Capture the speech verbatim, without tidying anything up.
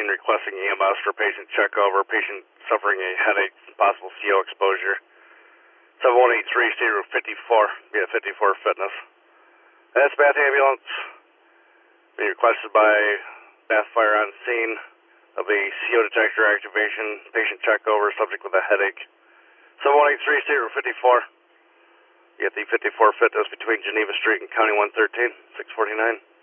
fifteen requesting E M S for patient checkover, patient suffering a headache, possible C O exposure. seven one eight three, State Route fifty-four, yeah, fifty-four Fitness. That's Bath Ambulance. Being requested by Bath Fire on scene of a C O detector activation, patient checkover, subject with a headache. seven one eight three, State Route fifty-four. You at the fifty-four Fitness between Geneva Street and County one thirteen, six forty-nine.